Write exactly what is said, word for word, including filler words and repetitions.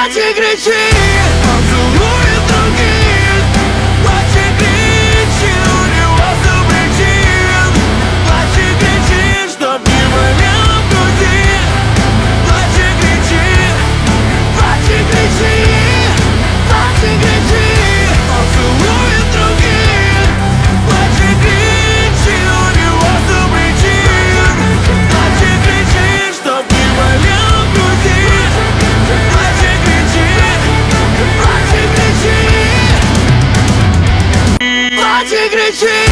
Плачь и кричи, он целует других. Плачь и кричи, у него сто причин. Плачь и кричи, чтоб не болело в груди. Плачь и кричи, плачь и кричи, плачь и кричи, он целует других. Плачь и кричи, у него сто причин. Плачь и кричи, чтоб не болело в груди. Плачь и кричи, плачь и кричи, плачь и кричи.